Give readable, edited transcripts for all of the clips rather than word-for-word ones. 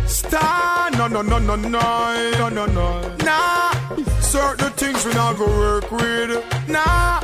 Star, no, no, no, no, no, no, no, no. Nah, certain things we not go work with. Nah,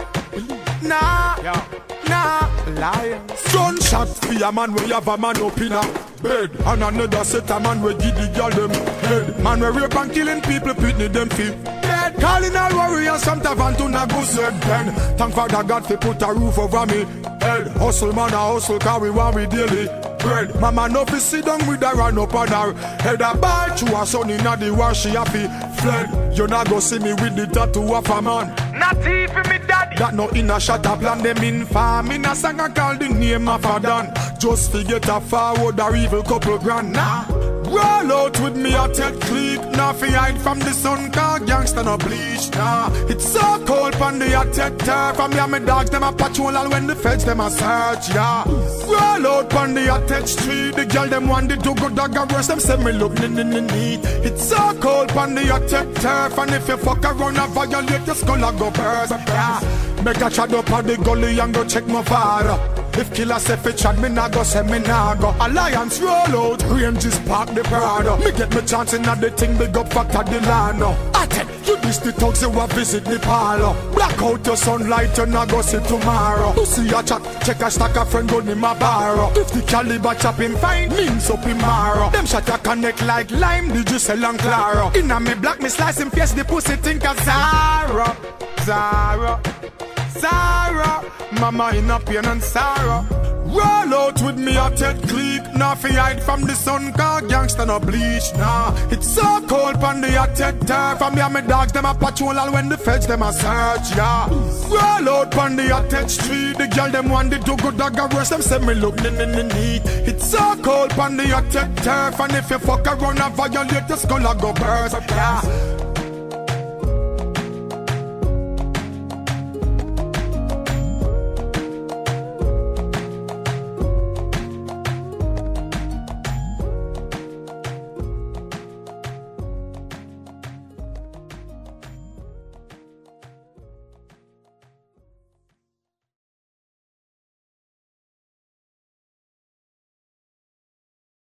nah, nah. Lions. Gunshot for a man where you have a man up in a bed, and another set a man where give the girl them head. Man where rape and killing people, pitney them feet dead. Calling all warriors from Tavan to Naguset then. Thank Father God for put a roof over me head. Hustle man a hustle, cause we want we daily bread. Mama no fi sit down with her run up on her head. A ball to her son inna the war, she happy fled. You not go see me with the tattoo of a man. Not even me daddy. That no in a shot a plan them in farm. In a song I call the name of a dan. Just forget a forward or evil couple grand. Nah, roll out with me a Ted click. Nah fi hide from the sun, cause gangsta no bleach. Nah, it's so cold pon the Ted turf. And me and my dogs them a patrol all when the feds them a search. Yeah, roll out pon the Ted street. The girl them want the do-go dog and rush them say me look neat. It's so cold pon the Ted turf. And if you fuck around and violate your skull I go burst. Yeah, make a chat up on the gully and go check my father. If killer say fi chat, me nah go say me nah go. Alliance roll out, ranges park the Prado. Me get me chance in the thing, big up factor the land. I tell you this the thugs who a visit the parlor. Black out your sunlight, you nah go see tomorrow. To see a chat, check a stack of friend gun in my bar. 50 caliber chop him fine, means up in marrow. Them shot a connect like lime, Digicel and Claro. Inna me black, me slice him face, the pussy think a Zara. Zara, Zara, mama in a pain and sorrow. Roll out with me a Ted click. Nah fi hide from the sun, cause gangsta no bleach. Nah, it's so cold pon the Ted turf. And me and my dogs them a patrol all when the feds them a search. Yeah, roll out pon the Ted street. The girl them want the do-go dog and rush them say me look neat. It's so cold pon the Ted turf. And if you fuck around and violate your skull I go burst. Yeah,